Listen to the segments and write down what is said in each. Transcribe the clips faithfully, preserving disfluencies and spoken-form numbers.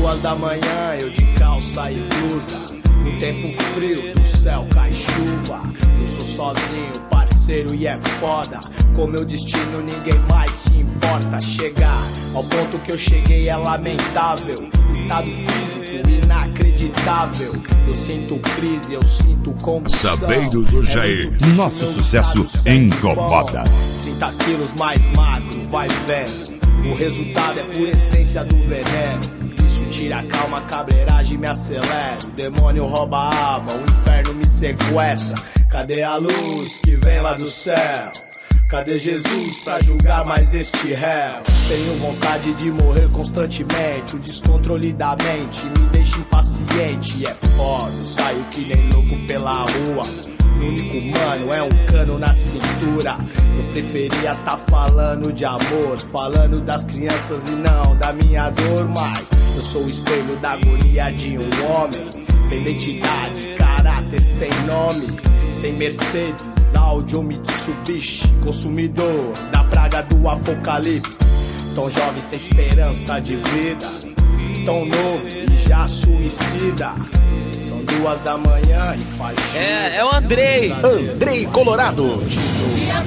duas da manhã, eu de calça e blusa. No tempo frio do céu cai chuva. Eu sou sozinho, parceiro, e é foda. Com meu destino ninguém mais se importa. Chegar ao ponto que eu cheguei é lamentável. Estado físico inacreditável. Eu sinto crise, eu sinto condição. Sabeiro do Jair, é nosso sucesso incomoda. trinta quilos mais magro, vai vendo. O resultado é por essência do veneno. Isso tira a calma, a cabreiragem me acelera. O demônio rouba a alma, o inferno me sequestra. Cadê a luz que vem lá do céu? Cadê Jesus pra julgar mais este réu? Tenho vontade de morrer constantemente. O descontrole da mente me deixa impaciente. É foda, eu saio que nem louco pela rua. O único mano é um cano na cintura. Eu preferia tá falando de amor, falando das crianças e não da minha dor. Mas eu sou o espelho da agonia de um homem sem identidade, caráter, sem nome. Sem Mercedes, Audi ou Mitsubishi. Consumidor da praga do apocalipse. Tão jovem sem esperança de vida. Tão novo e já suicida. São duas da manhã e faz chuva. É, é o Andrei. Andrei Colorado. Dia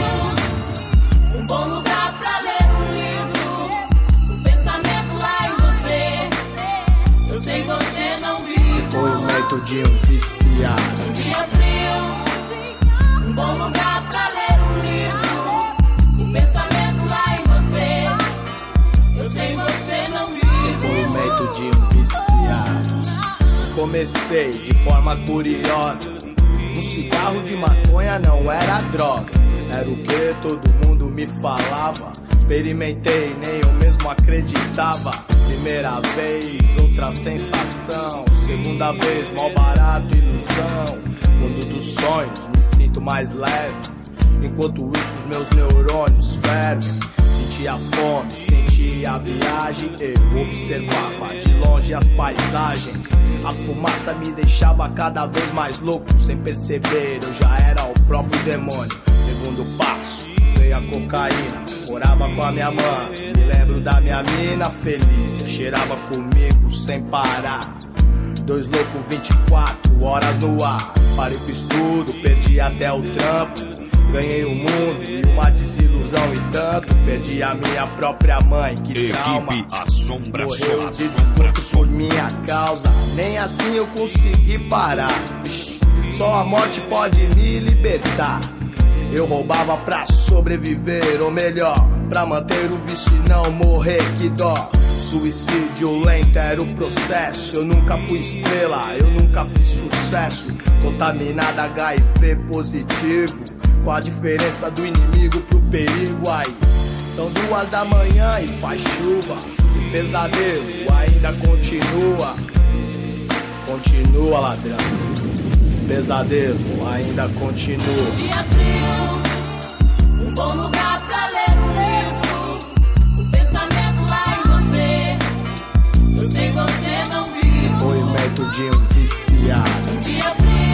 frio, um bom lugar pra ler um livro. O pensamento lá em você. Eu sei você não viu. Depoimento de um viciado. Dia frio, um bom lugar pra ler um livro. O pensamento lá em você. Eu sei você não viu. Depoimento de um viciado. Comecei de forma curiosa. Um cigarro de maconha não era droga. Era o que todo mundo me falava. Experimentei, nem eu mesmo acreditava. Primeira vez, outra sensação. Segunda vez, mal barato, ilusão. Mundo dos sonhos, me sinto mais leve. Enquanto isso os meus neurônios fervem. Sentia fome, sentia a viagem. Eu observava de longe as paisagens. A fumaça me deixava cada vez mais louco. Sem perceber, eu já era o próprio demônio. Segundo passo, veio a cocaína. Morava com a minha mãe. Me lembro da minha mina Felícia. Cheirava comigo sem parar. Dois loucos, vinte e quatro horas no ar. Parei com estudo, perdi até o trampo. Ganhei o mundo e uma desilusão e tanto. Perdi a minha própria mãe, que trauma. Equipe Assombração. Morreu de desgosto por minha causa. Nem assim eu consegui parar. Só a morte pode me libertar. Eu roubava pra sobreviver, ou melhor, pra manter o vício e não morrer, que dó. Suicídio lento era o processo. Eu nunca fui estrela, eu nunca fiz sucesso. Contaminada H I V positivo. Qual a diferença do inimigo pro perigo aí? São duas da manhã e faz chuva. O pesadelo ainda continua. Continua, ladrão. O pesadelo ainda continua. Dia frio, um bom lugar pra ler um livro. O pensamento lá em você. Eu sei você não viu. Depoimento de um viciado. Dia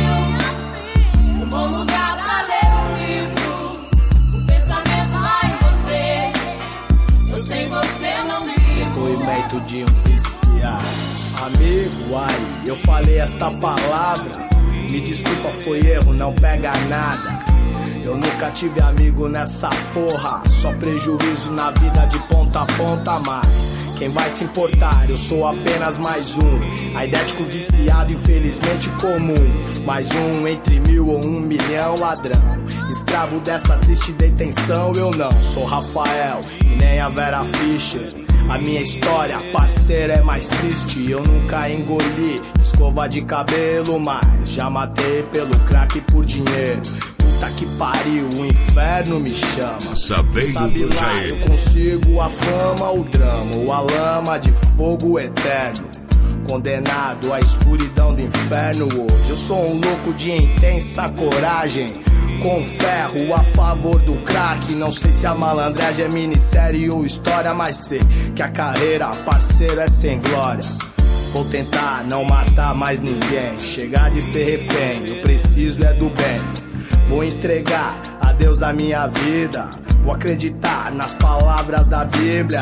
frio, um bom lugar pra ler um livro. O pensamento lá em você. Eu sei você não viu. Depoimento de um viciado. Amigo, ai, eu falei esta palavra. Me desculpa, foi erro, não pega nada. Eu nunca tive amigo nessa porra. Só prejuízo na vida de ponta a ponta, mas quem vai se importar? Eu sou apenas mais um. Aidético viciado, infelizmente comum. Mais um entre mil ou um milhão ladrão. Escravo dessa triste detenção, eu não sou Rafael e nem a Vera Fischer. A minha história, parceira, é mais triste. Eu nunca engoli escova de cabelo, mas já matei pelo crack por dinheiro. Puta que pariu, o inferno me chama. Sabeiro Sabe do lá, Jair. eu consigo a fama, o drama ou a lama de fogo eterno. Condenado à escuridão do inferno hoje. Eu sou um louco de intensa coragem. Com ferro a favor do crack. Não sei se a malandragem é minissérie ou história, mas sei que a carreira, parceiro, é sem glória. Vou tentar não matar mais ninguém. Chegar de ser refém, eu preciso é do bem. Vou entregar a Deus a minha vida. Vou acreditar nas palavras da Bíblia.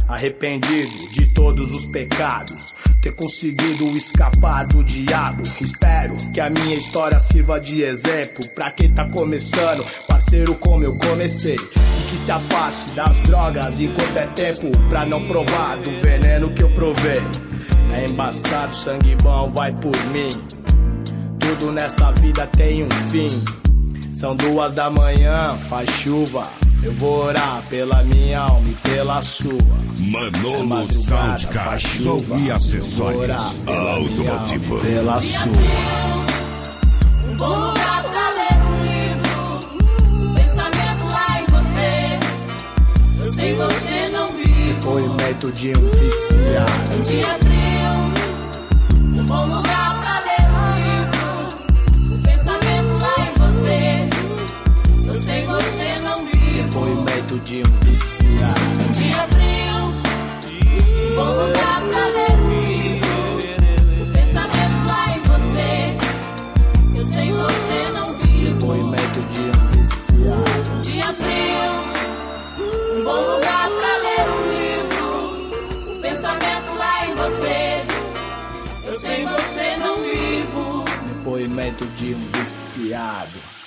arrependido de todos os pecados, ter conseguido escapar do diabo. Espero que a minha história sirva de exemplo pra quem tá começando, parceiro, como eu comecei. E que se afaste das drogas enquanto é tempo, pra não provar do veneno que eu provei. É embaçado, sangue bom vai por mim. Tudo nessa vida tem um fim. São duas da manhã, faz chuva. Eu vou orar pela minha alma e pela sua. Manolo é Soundcard, som e acessórios automotivo. Pela sua. Um bom lugar pra ler um livro, o pensamento lá em você. Eu sei você não vive. Depoimento de um viciado. Um dia frio, um bom lugar pra ler um livro, o pensamento lá em você. Eu sei você não vive. Depoimento de um viciado. Um dia frio, um bom lugar pra ler um livro, o pensamento lá em você. Eu sei você não vive. Depoimento de um viciado. Um dia frio, um bom lugar pra ler um livro, o pensamento lá em você. Eu sei você não vivo. Depoimento de um viciado.